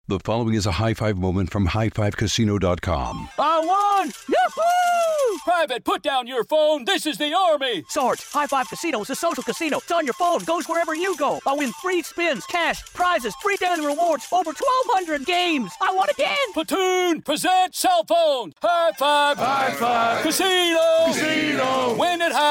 The following is a high-five moment from highfivecasino.com. I won! Yahoo! Private, put down your phone. This is the Army. Sarge, High Five Casino is a social casino. It's on your phone. Goes wherever you go. I win free spins, cash, prizes, free daily rewards, over 1,200 games. I won again. Platoon, present cell phone. High Five. High Five. Casino. Casino. Win at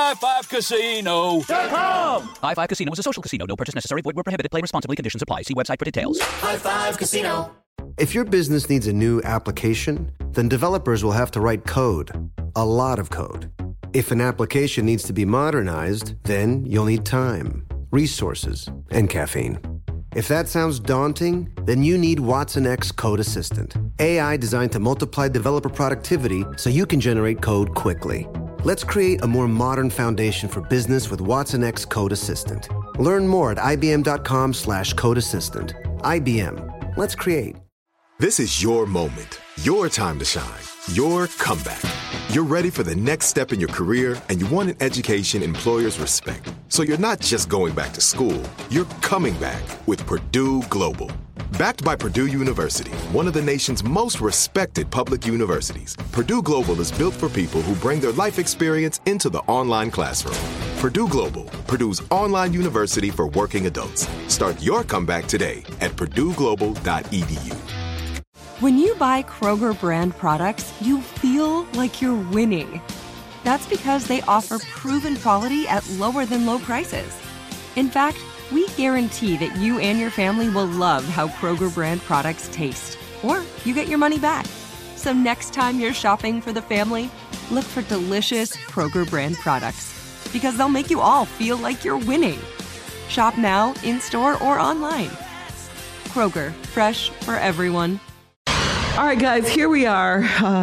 highfivecasino.com. High Five Casino is a social casino. No purchase necessary. Void where prohibited. Play responsibly. Conditions apply. See website for details. High Five Casino. If your business needs a new application, then developers will have to write code. A lot of code. If an application needs to be modernized, then you'll need time, resources, and caffeine. If that sounds daunting, then you need Watson X Code Assistant. AI designed to multiply developer productivity so you can generate code quickly. Let's create a more modern foundation for business with Watson X Code Assistant. Learn more at ibm.com/codeassistant. IBM. Let's create. This is your moment, your time to shine, your comeback. You're ready for the next step in your career, and you want an education employers respect. So you're not just going back to school, you're coming back with Purdue Global. Backed by Purdue University, one of the nation's most respected public universities, Purdue Global is built for people who bring their life experience into the online classroom. Purdue Global, Purdue's online university for working adults. Start your comeback today at purdueglobal.edu. When you buy Kroger brand products, you feel like you're winning. That's because they offer proven quality at lower than low prices. In fact, we guarantee that you and your family will love how Kroger brand products taste, or you get your money back. So next time you're shopping for the family, look for delicious Kroger brand products, because they'll make you all feel like you're winning. Shop now, in-store, or online. Kroger, fresh for everyone. All right, guys, here we are.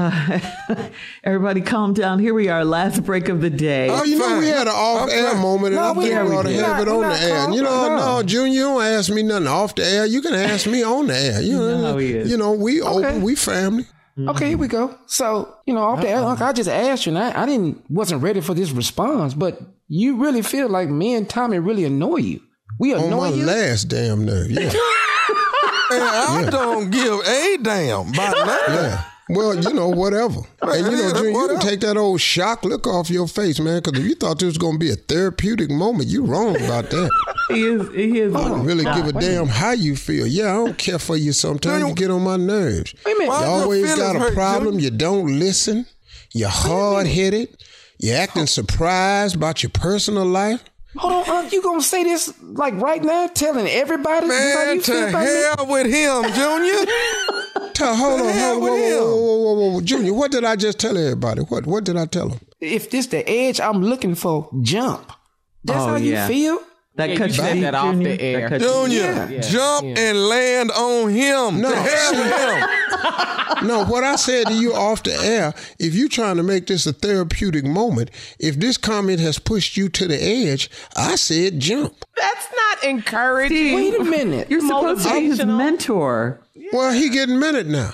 Everybody calm down. Here we are, last break of the day. Oh, you know, we had an off-air moment, and I think we ought to have it on the air. You know, no, Junior, you don't ask me nothing off the air. You can ask me on the air. You know, we open, we family. Mm-hmm. Okay, here we go. So, you know, off the air, I just asked you, and I wasn't ready for this response, but you really feel like me and Tommy really annoy you. We annoy you? On my last damn nerve, yeah. And I don't give a damn about nothing. Yeah. Well, you know, whatever. And you know, Junior, you can take that old shock look off your face, man, because if you thought this was going to be a therapeutic moment, you wrong about that. He is. I don't really give a damn how you feel. Yeah, I don't care for you sometimes. You get on my nerves. You always got a problem. You don't listen. You're hard-headed. You're acting surprised about your personal life. Hold on, you gonna say this like right now, telling everybody? Man, to hell with him, Junior. Hold on. Whoa, Junior, what did I just tell everybody? What did I tell them? If this the edge I'm looking for, jump. That's how you feel? That cuts that off the air. Junior, jump and land on him. No, to hell with him. No, what I said to you off the air, if you're trying to make this a therapeutic moment, if this comment has pushed you to the edge, I said jump. That's not encouraging. Wait a minute. You're supposed to be his mentor. Well, he getting minute now.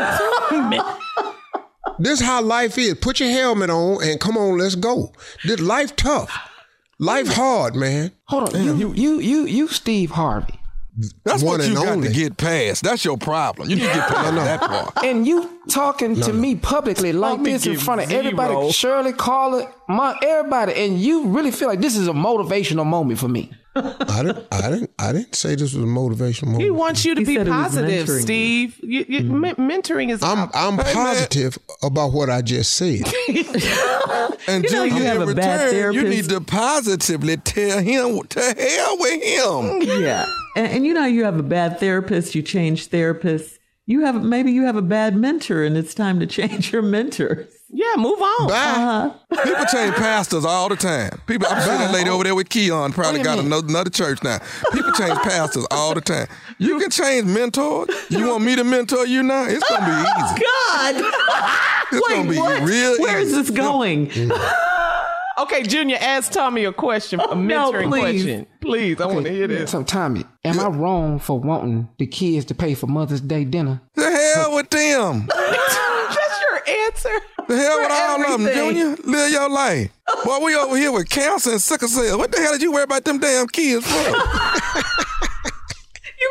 This is how life is. Put your helmet on and come on, let's go. This life tough. Life hard, man. Hold on. You Steve Harvey. That's One what you and got only. to get past. That's your problem. You need to get past that part. And you talking to me publicly like this in front of everybody, Shirley, Carla, everybody, and you really feel like this is a motivational moment for me. I didn't say this was a motivational moment. He wants you to be positive, Steve. Mentoring is. I'm positive about what I just said. And You know you have a bad therapist. You need to positively tell him to hell with him. Yeah, and you know you have a bad therapist. You change therapists. Maybe you have a bad mentor, and it's time to change your mentors. Yeah, move on. People change pastors all the time. I'm sure that lady over there with Keon probably got another church now. People change pastors all the time. You can change mentors. You want me to mentor you now? It's going to be easy. God! It's going to be real easy. Where is this going? Okay, Junior, ask Tommy a question, a mentoring question. Please, I want to hear this. So, Tommy, am I wrong for wanting the kids to pay for Mother's Day dinner? The hell with them. That's your answer. The hell with all of them, Junior. Live your life. Boy, we over here with cancer and sickle cell. What the hell did you worry about them damn kids for? You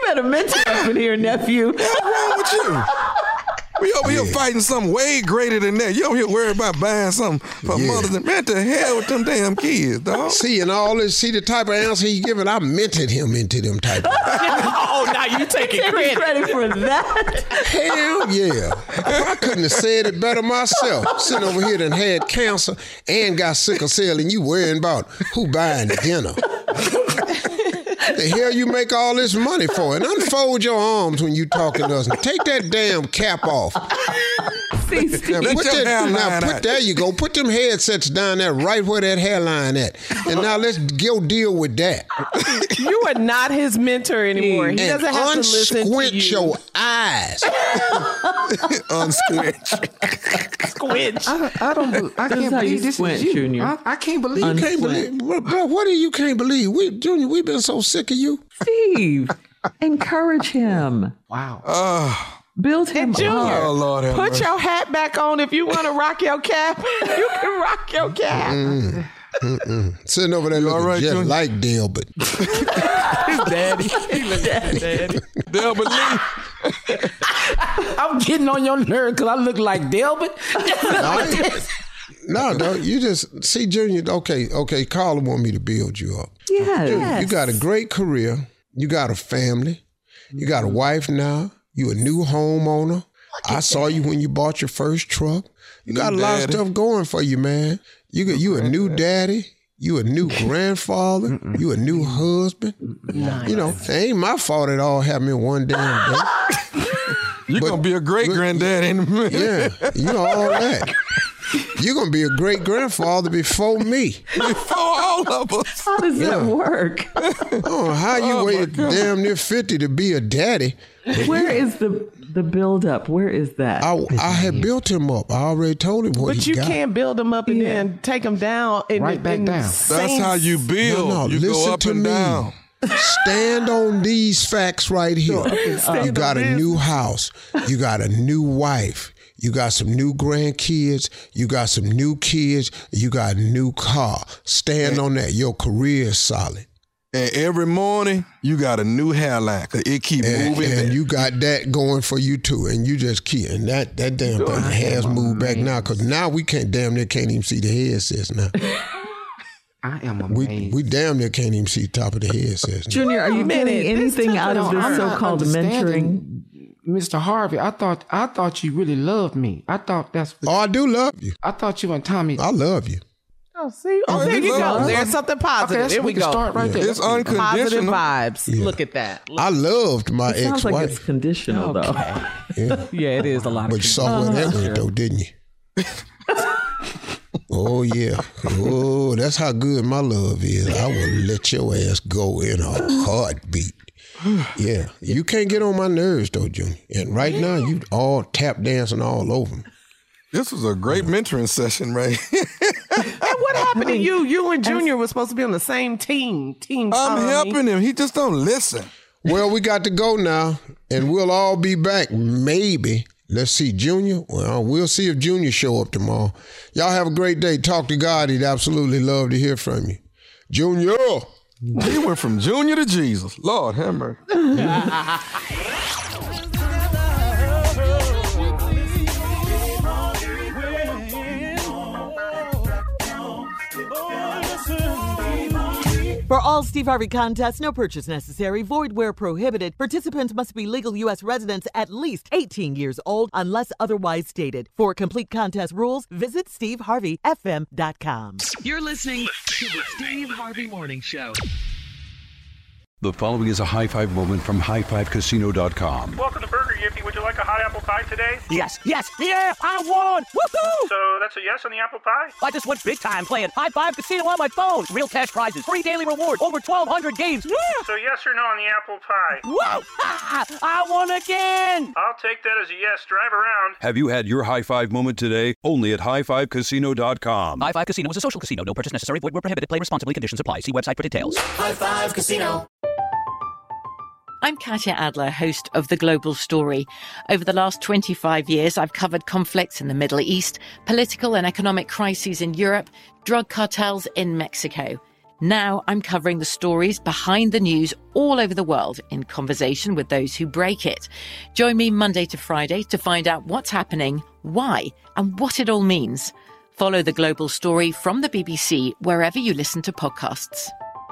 better mentor up in here, nephew. What's wrong with you? We over here fighting something way greater than that. You over here worried about buying something for mothers and man, to hell with them damn kids, dog. See, and all this, see the type of answer he giving, I mentored him into them type of Oh, now you taking credit for that? Hell yeah. I couldn't have said it better myself. Sitting over here that had cancer and got sickle cell and you worrying about who buying dinner. The hell you make all this money for? And unfold your arms when you talking to us. And take that damn cap off. See, Steve. There you go. Put them headsets down there right where that hairline at. And now let's go deal with that. You are not his mentor anymore. He doesn't have to listen to you. Unsquint your eyes. Unsquinch. Squinch. I can't believe this is you. Junior. I can't believe you can't believe. Bro, what do you can't believe? Junior, we've been so sick of you. Steve, encourage him. Wow. Build him Junior, up. Oh, Lord have put mercy. your hat back on if you want to rock your cap. You can rock your cap. Sitting over there looking right, just Junior? like Delbert. His daddy. He looks like daddy. Delbert Lee. I'm getting on your nerve because I look like Delbert. No, you just see Junior. Okay. Carla want me to build you up. Yes. You got a great career. You got a family. You got a wife now. You a new homeowner. I saw you when you bought your first truck. You got a lot of stuff going for you, man. You a new daddy. You a new grandfather. You a new husband. Nice. You know, it ain't my fault it all happened in one damn day. You're going to be a great granddad in a minute. Yeah, you know all that. You're going to be a great grandfather before me. Before all of us. How does that work? Oh, how you waited damn near 50 to be a daddy. Where is the build up? Where is that? I had built him up. I already told him what he got. But you can't build him up and then take him down. Right back down. That's how you build. No, you listen go up to and me. down. Stand on these facts right here. You got a new house. You got a new wife. You got some new grandkids. You got some new kids. You got a new car. Stand on that. Your career is solid. And every morning, you got a new hairline because it keep moving. And you got that going for you too. And you just keep. And that damn thing has moved back now because now we damn near can't even see the headsets now. I am amazed. We damn near can't even see the top of the headsets now. Junior, are you getting anything out of this so-called mentoring? Mr. Harvey, I thought you really loved me. I thought that's what I do love you. I thought you and Tommy. I love you. Oh, see? Oh, there you go. There's something positive. Okay, there we can go. start right there. It's unconditional. Positive vibes. Yeah. Look at that. I loved my It sounds ex-wife. like it's conditional, though. Yeah, it is a lot of But you saw where that went, though, didn't you? Oh, yeah. Oh, that's how good my love is. I will let your ass go in a heartbeat. Yeah. You can't get on my nerves, though, Junior. And right now, you all tap dancing all over me. This was a great mentoring session, right? And what happened to you? You and Junior were supposed to be on the same team. I'm helping him. He just don't listen. Well, we got to go now, and we'll all be back, maybe. Let's see, Junior. Well, we'll see if Junior show up tomorrow. Y'all have a great day. Talk to God. He'd absolutely love to hear from you. Junior. He went from Junior to Jesus. Lord have mercy. For all Steve Harvey contests, no purchase necessary, void where prohibited. Participants must be legal U.S. residents at least 18 years old unless otherwise stated. For complete contest rules, visit SteveHarveyFM.com. You're listening to the Steve Harvey Morning Show. The following is a high five moment from highfivecasino.com. Welcome to Burger Yippee. Would you like a hot apple pie today? Yes, yeah, I won! Woohoo! So that's a yes on the apple pie? I just went big time playing High Five Casino on my phone. Real cash prizes, free daily rewards, over 1,200 games. Yeah! So yes or no on the apple pie? Whoa! I won again! I'll take that as a yes. Drive around. Have you had your high five moment today? Only at highfivecasino.com. High Five Casino is a social casino. No purchase necessary. Void where prohibited. Play responsibly. Conditions apply. See website for details. High Five Casino. I'm Katya Adler, host of The Global Story. Over the last 25 years, I've covered conflicts in the Middle East, political and economic crises in Europe, drug cartels in Mexico. Now I'm covering the stories behind the news all over the world in conversation with those who break it. Join me Monday to Friday to find out what's happening, why, and what it all means. Follow The Global Story from the BBC wherever you listen to podcasts.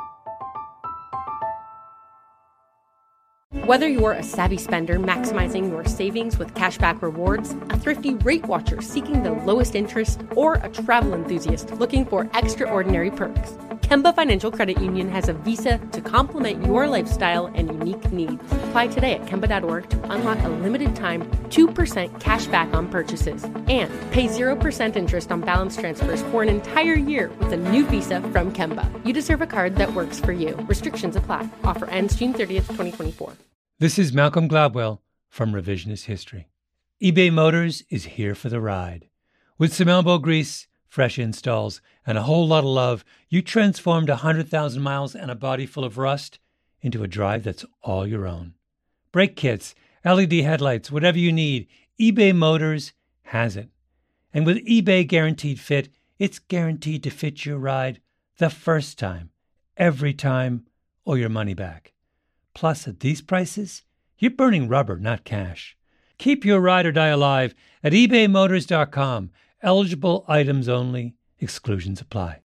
Whether you're a savvy spender maximizing your savings with cashback rewards, a thrifty rate watcher seeking the lowest interest, or a travel enthusiast looking for extraordinary perks, Kemba Financial Credit Union has a visa to complement your lifestyle and unique needs. Apply today at Kemba.org to unlock a limited-time 2% cash back on purchases and pay 0% interest on balance transfers for an entire year with a new visa from Kemba. You deserve a card that works for you. Restrictions apply. Offer ends June 30th, 2024. This is Malcolm Gladwell from Revisionist History. eBay Motors is here for the ride. With some elbow grease, fresh installs, and a whole lot of love, you transformed 100,000 miles and a body full of rust into a drive that's all your own. Brake kits, LED headlights, whatever you need, eBay Motors has it. And with eBay Guaranteed Fit, it's guaranteed to fit your ride the first time, every time, or your money back. Plus, at these prices, you're burning rubber, not cash. Keep your ride or die alive at ebaymotors.com. Eligible items only. Exclusions apply.